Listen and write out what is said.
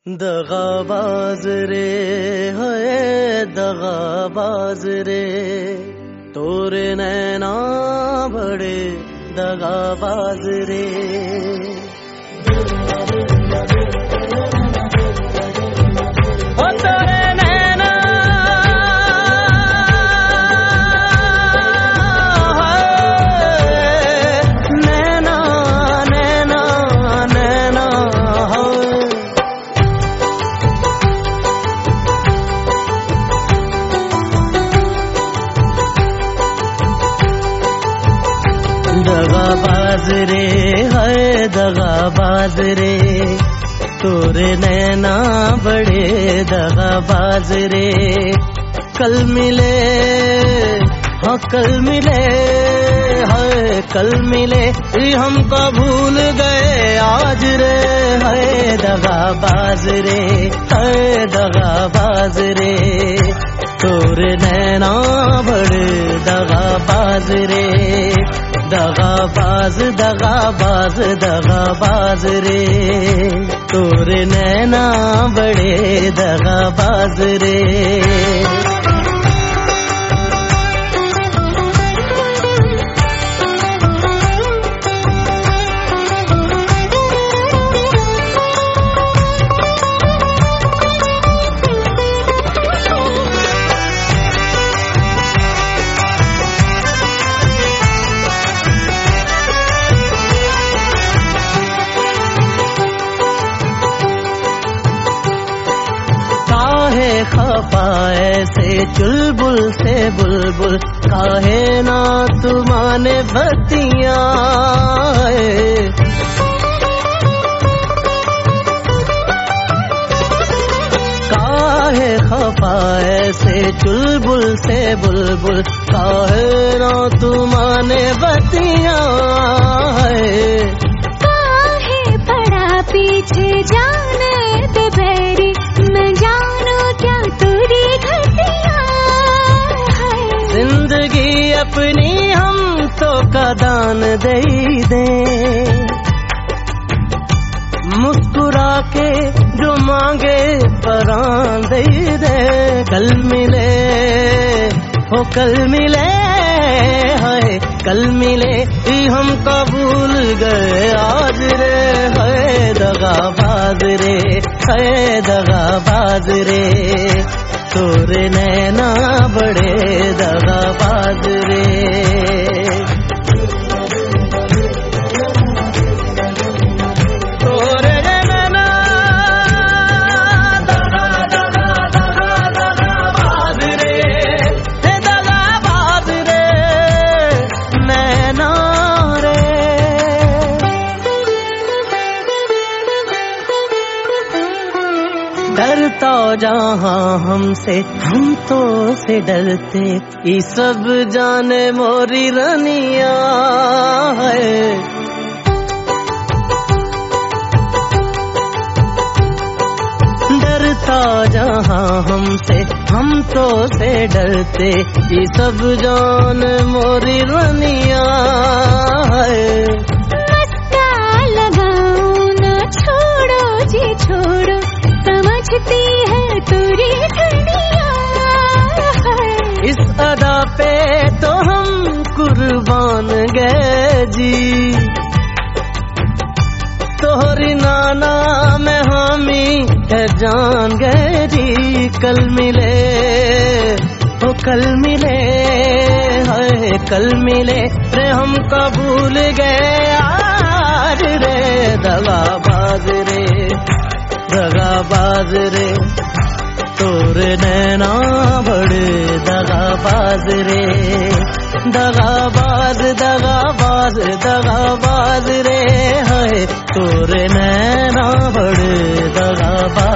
दगाबाज रे है दगाबाज रे, तोरे नैना बड़े दगाबाज रे। ओ तोरे नैना नैना नैना नैना हो, दगाबाज रे है दगाबाज रे, तोरे नैना बड़े दगाबाज रे। कल मिले हाँ कल मिले है कल मिले, हमको भूल गए आज रे है दगाबाज रे है दगाबाज रे, तोरे नैना बड़े दगाबाज रे। दगाबाज दगाबाज दगाबाज रे, तोरे नैना बड़े दगाबाज रे। खफा ऐसे चुलबुल से बुलबुल, काहे ना तुमाने बतिया। काहे खफा ऐसे चुलबुल से बुलबुल, काहे ना तुमाने बतिया। काहे पड़ा पीछे जाने दे बैरी, मैं जानू क्या तेरी घटिया। जिंदगी अपनी हम तो कदान दे दे, मुस्कुरा के जो मांगे परान दे दे। कल मिले हो कल मिले है कल मिले, हमको भूल गए आज रे है दगाबाज रे है दगाबाज रे, तोरे नैना बड़े दगाबाज रे। तोरे नैना दगा दगा दगा दगाबाज रे दगाबाज रे नैना रे। डरता जहाँ हमसे हम तो से डरते, ये सब जाने मोरी रनिया है। डरता जहाँ हमसे हम तो से डरते, ये सब जान मोरी रनिया है। मस्का लगाऊं न छोड़ो जी छोड़ो, समझती है तुरी धनिया। इस अदा पे तो हम कुर्बान गए जी, तोहरी नाना में हामी है जान गए जी। कल मिले हो कल मिले है कल मिले रे, हमको भूल गए आज रे दगाबाज रे दगाबाज रे, तोरे नैना बड़े दगाबाज रे। दगाबाज दगाबाज दगाबाज रे है, तोरे नैना बड़े दगाबाज।